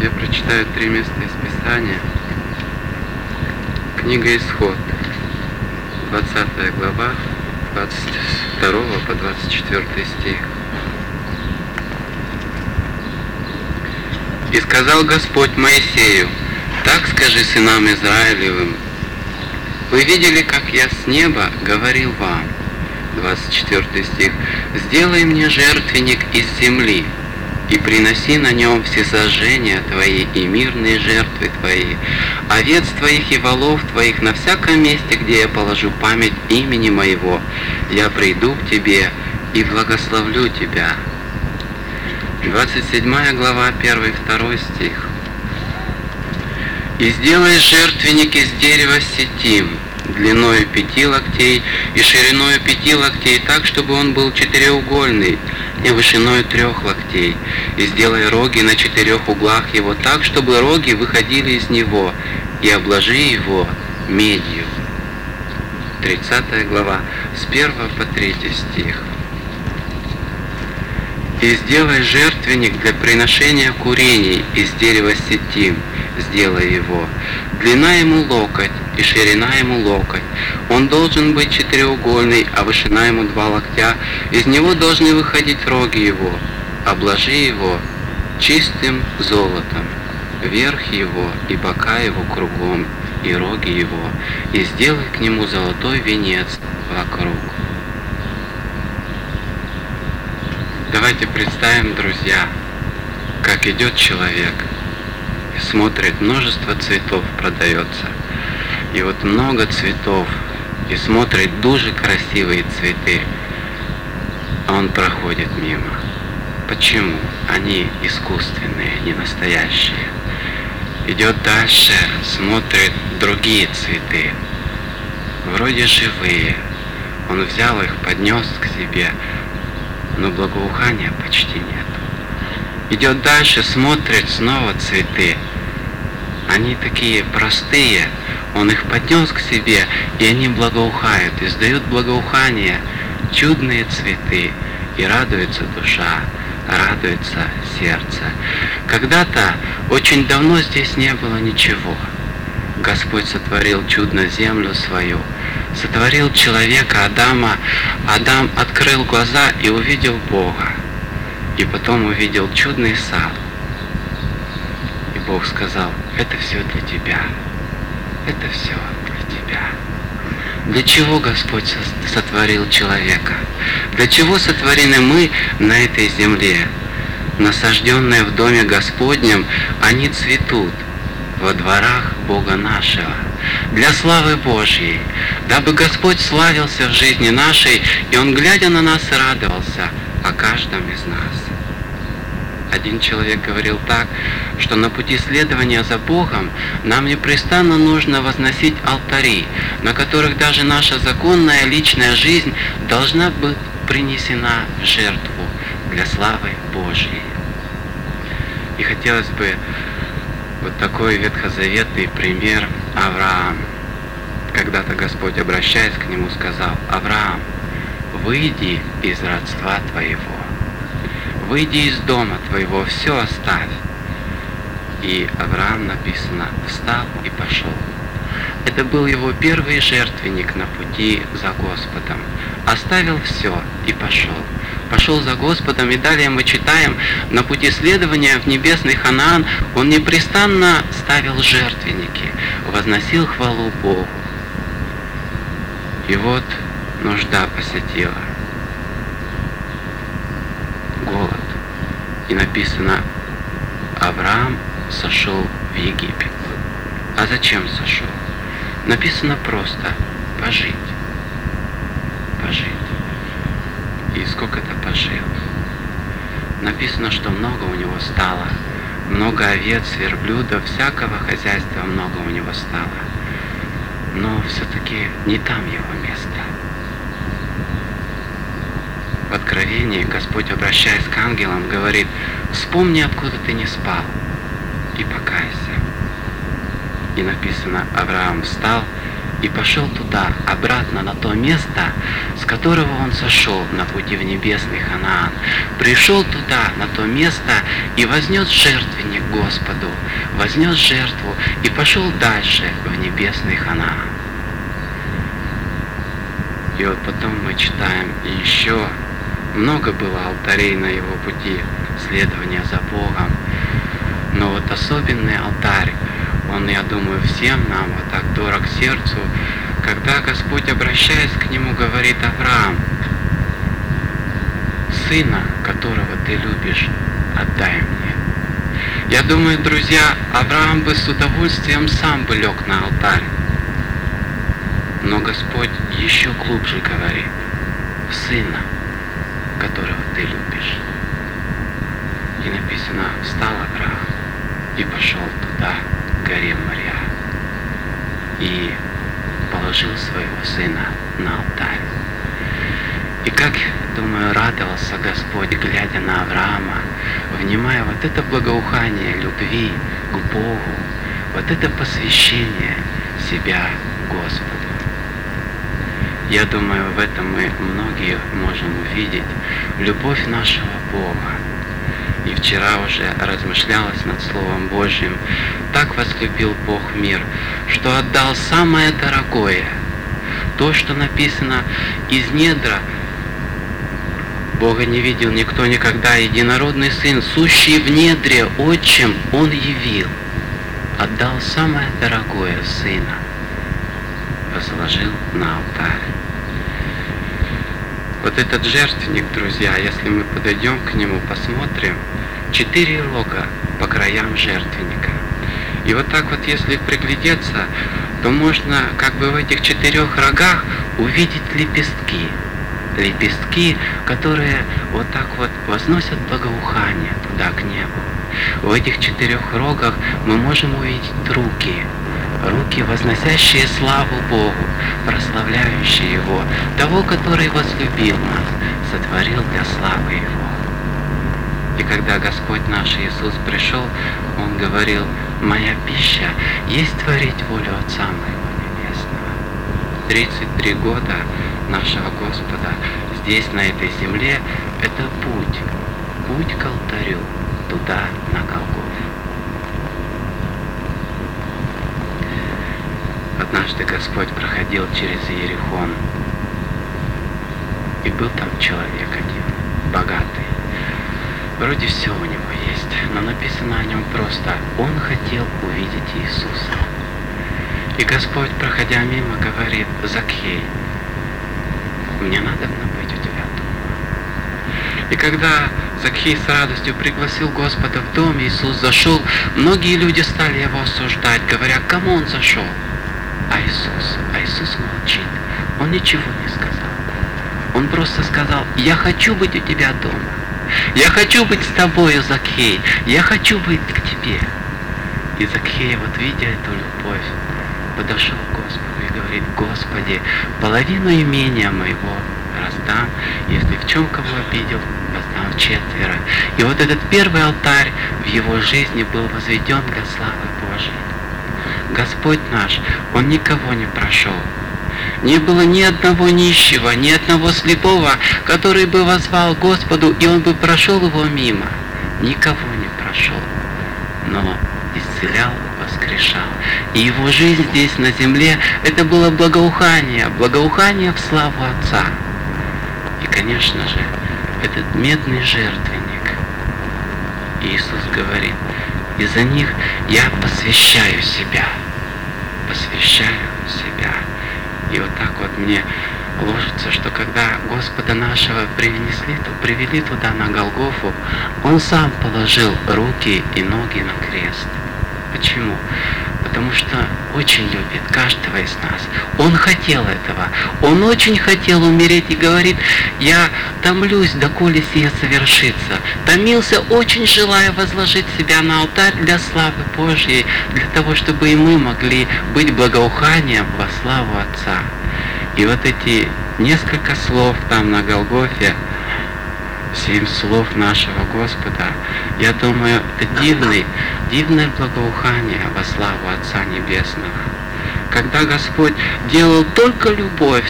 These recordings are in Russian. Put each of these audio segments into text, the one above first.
Я прочитаю 3 места из Писания. Книга Исход, 20 глава, 22 по 24 стих. «И сказал Господь Моисею: так скажи сынам Израилевым: вы видели, как я с неба говорил вам». 24 стих. «Сделай мне жертвенник из земли, и приноси на нем всесожжения твои и мирные жертвы твои, овец твоих и волов твоих на всяком месте, где я положу память имени моего. Я приду к тебе и благословлю тебя». 27 глава, 1-2 стих. «И сделай жертвенник из дерева ситим, длиною 5 локтей и шириною 5 локтей, так, чтобы он был четыреугольный, и вышиною 3 локтей. И сделай роги на 4 углах его, так, чтобы роги выходили из него, и обложи его медью». 30 глава, с 1 по 3 стих. «И сделай жертвенник для приношения курений из дерева ситим, сделай его. Длина ему локоть и ширина ему локоть. Он должен быть четыреугольный, а вышина ему 2 локтя. Из него должны выходить роги его. Обложи его чистым золотом, верх его и бока его кругом, и роги его, и сделай к нему золотой венец вокруг». Давайте представим, друзья, как идет человек и смотрит, множество цветов продается. И вот много цветов, и смотрит дуже красивые цветы, а он проходит мимо. Почему? Они искусственные, не настоящие. Идет дальше, смотрит другие цветы, вроде живые. Он взял их, поднес к себе, но благоухания почти нет. Идет дальше, смотрит, снова цветы. Они такие простые, он их поднес к себе, и они благоухают, издают благоухание, чудные цветы, и радуется душа, радуется сердце. Когда-то, очень давно здесь не было ничего. Господь сотворил чудно землю свою, сотворил человека, Адама. Адам открыл глаза и увидел Бога. И потом увидел чудный сад. И Бог сказал: это все для тебя. Это все для тебя. Для чего Господь сотворил человека? Для чего сотворены мы на этой земле? Насажденные в доме Господнем, они цветут во дворах Бога нашего, для славы Божьей, дабы Господь славился в жизни нашей, и Он, глядя на нас, радовался о каждом из нас. Один человек говорил так, что на пути следования за Богом нам непрестанно нужно возносить алтари, на которых даже наша законная личная жизнь должна быть принесена в жертву для славы Божьей. И хотелось бы вот такой ветхозаветный пример Авраам. Когда-то Господь, обращаясь к нему, сказал: Авраам, выйди из родства твоего, выйди из дома твоего, все оставь. И Авраам, написано, встал и пошел. Это был его первый жертвенник на пути за Господом. Оставил все и пошел. Пошел за Господом, и далее мы читаем, на пути следования в небесный Ханаан он непрестанно ставил жертвенники, возносил хвалу Богу. И вот нужда посетила, голод. И написано: Авраам сошел в Египет. А зачем сошел? Написано просто: пожить. Пожить. И сколько-то пожил. Написано, что много у него стало. Много овец, верблюдов, всякого хозяйства много у него стало. Но все-таки не там его место. В Откровении Господь, обращаясь к ангелам, говорит: вспомни, откуда ты не спал, и покайся. И написано: Авраам встал и пошел туда, обратно на то место, с которого он сошел на пути в небесный Ханаан. Пришел туда, на то место, и вознес жертвенник Господу, вознес жертву, и пошел дальше в небесный Ханаан. И вот потом мы читаем, еще много было алтарей на его пути следования за Богом. Но вот особенный алтарь, он, я думаю, всем нам вот так дорог сердцу, когда Господь, обращаясь к нему, говорит: Авраам, сына, которого ты любишь, отдай мне. Я думаю, друзья, Авраам бы с удовольствием сам бы лег на алтарь. Но Господь еще глубже говорит: сына, которого ты любишь. И написано: встал Авраам и пошел туда, к горе Мория, и положил своего сына на алтарь. И как, думаю, радовался Господь, глядя на Авраама, внимая вот это благоухание любви к Богу, вот это посвящение себя Господу. Я думаю, в этом мы многие можем увидеть любовь нашего Бога. И вчера уже размышлялось над Словом Божьим. Так возлюбил Бог мир, что отдал самое дорогое. То, что написано: из недра Бога не видел никто никогда, единородный Сын, сущий в недре Отчим, Он явил. Отдал самое дорогое Сына, возложил на алтарь. Вот этот жертвенник, друзья, если мы подойдем к нему, посмотрим, 4 рога по краям жертвенника. И вот так вот, если приглядеться, то можно как бы в этих 4 рогах увидеть лепестки. Лепестки, которые вот так вот возносят благоухание туда, к небу. В этих 4 рогах мы можем увидеть руки, возносящие славу Богу, прославляющие Его, того, который возлюбил нас, сотворил для славы Его. И когда Господь наш Иисус пришел, Он говорил: «Моя пища есть творить волю Отца Моего Небесного». 33 года нашего Господа здесь, на этой земле, это путь к алтарю, туда, на Голгофу. Однажды Господь проходил через Иерихон, и был там человек один, богатый. Вроде все у него есть, но написано о нем просто: он хотел увидеть Иисуса. И Господь, проходя мимо, говорит: «Закхей, мне надо быть у тебя дома». И когда Закхей с радостью пригласил Господа в дом, Иисус зашел, многие люди стали его осуждать, говоря: «Кому он зашел?» А Иисус молчит, он ничего не сказал. Он просто сказал: «Я хочу быть у тебя дома. Я хочу быть с тобою, Закхей. Я хочу быть к тебе». И Закхей, вот видя эту любовь, подошел к Господу и говорит: «Господи, половину имения моего раздам, если в чем кого обидел, воздам вчетверо». И вот этот первый алтарь в его жизни был возведен для славы Божией. Господь наш, Он никого не прошел. Не было ни одного нищего, ни одного слепого, который бы воззвал Господу, и Он бы прошел его мимо. Никого не прошел, но исцелял, воскрешал. И его жизнь здесь на земле, это было благоухание в славу Отца. И, конечно же, этот медный жертвенник. Иисус говорит: «Из-за них я посвящаю себя». И вот так вот мне ложится, что когда Господа нашего привели туда, на Голгофу, Он сам положил руки и ноги на крест. Почему? Потому что очень любит каждого из нас. Он хотел этого. Он очень хотел умереть и говорит: «Я томлюсь, доколе сие совершится». Томился, очень желая возложить себя на алтарь для славы Божьей, для того, чтобы и мы могли быть благоуханием во славу Отца. И вот эти несколько слов там на Голгофе, 7 слов нашего Господа, я думаю, это дивное благоухание во славу Отца Небесного. когда Господь делал только любовь,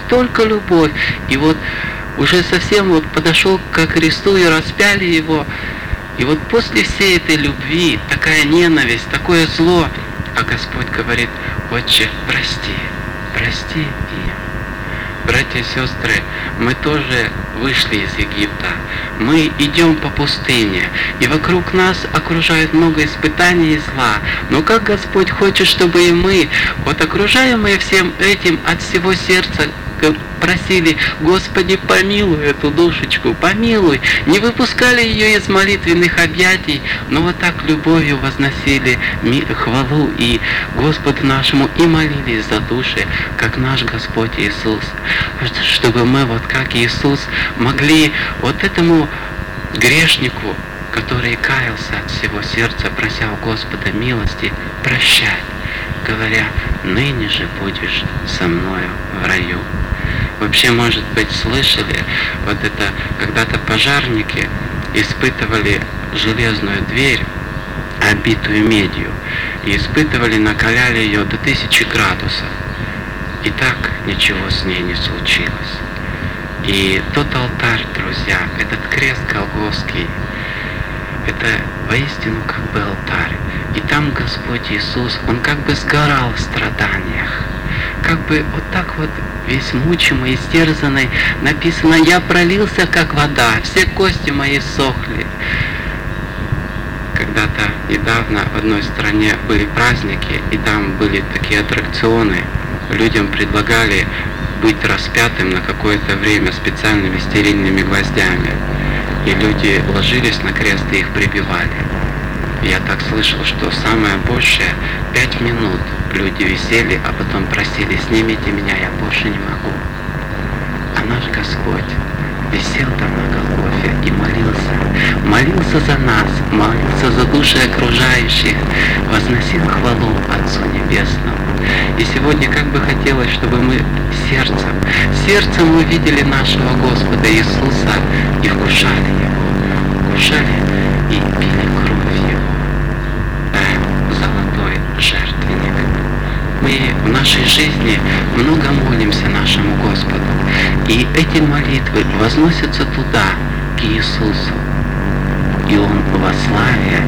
и вот уже совсем вот подошел ко кресту и распяли Его, и вот после всей этой любви, такая ненависть, такое зло, а Господь говорит: Отче, прости им. Братья и сестры, мы тоже вышли из Египта, мы идем по пустыне, и вокруг нас окружает много испытаний и зла. Но как Господь хочет, чтобы и мы, вот окружаемые всем этим, от всего сердца просили: Господи, помилуй эту душечку, помилуй. Не выпускали ее из молитвенных объятий, но вот так любовью возносили хвалу и Господу нашему и молились за души, как наш Господь Иисус. Чтобы мы, вот как Иисус, могли вот этому грешнику, который каялся от всего сердца, прося у Господа милости, прощать, говоря: ныне же будешь со мною в раю. Вообще, может быть, слышали, вот это когда-то пожарники испытывали железную дверь, обитую медью, и испытывали, накаляли ее до 1000 градусов. И так ничего с ней не случилось. И тот алтарь, друзья, этот крест Голгофский, это воистину как бы алтарь. И там Господь Иисус, Он как бы сгорал в страданиях. Как бы вот так вот весь мучимый, истерзанный, написано: «Я пролился, как вода, все кости мои сохли». Когда-то недавно в одной стране были праздники, и там были такие аттракционы. Людям предлагали быть распятым на какое-то время специальными стерильными гвоздями. И люди ложились на крест и их прибивали. Я так слышал, что самое большее 5 минут люди висели, а потом просили: снимите меня, я больше не могу. А наш Господь висел там на Голгофе и молился за нас, молился за души окружающих, возносил хвалу Отцу Небесному. И сегодня как бы хотелось, чтобы мы сердцем увидели нашего Господа Иисуса и вкушали Его, и пили кровь Его. Золотой жертвенник. Мы в нашей жизни много молимся нашему Господу, и эти молитвы возносятся туда, к Иисусу, и Он во славе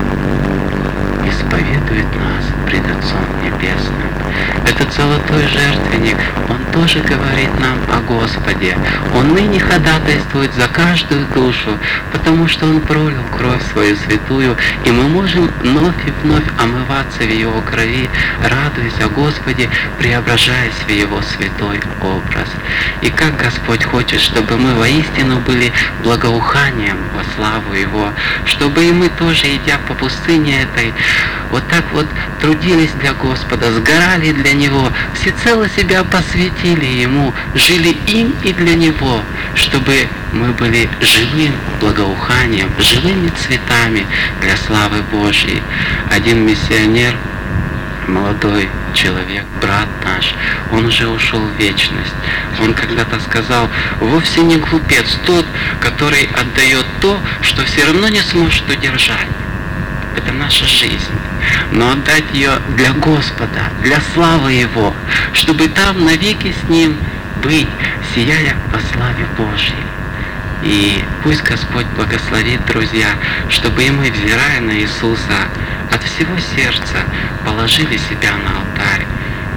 исповедует нас пред Отцом Небесным. Этот золотой жертвенник, он тоже говорит нам о Господе. Он ныне ходатайствует за каждую душу, потому что Он пролил кровь свою святую, и мы можем вновь и вновь омываться в Его крови, радуясь о Господе, преображаясь в Его святой образ. И как Господь хочет, чтобы мы воистину были благоуханием во славу Его, чтобы и мы тоже, идя по пустыне этой, вот так вот трудились для Господа, сгорали для Него, всецело себя посвятили Ему, жили им и для Него, чтобы мы были живым благоуханием, живыми цветами для славы Божьей. Один миссионер, молодой человек, брат наш, он уже ушел в вечность. Он когда-то сказал: вовсе не глупец тот, который отдает то, что все равно не сможет удержать. Это наша жизнь. Но отдать ее для Господа, для славы Его, чтобы там навеки с Ним быть, сияя во славе Божьей. И пусть Господь благословит, друзья, чтобы и мы, взирая на Иисуса, от всего сердца положили себя на алтарь.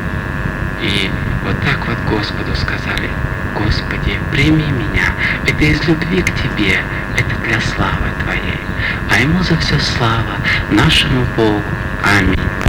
И вот так вот Господу сказали: Господи, прими меня, это из любви к Тебе, это для славы Твоей. А Ему за все слава, нашему Богу. Аминь.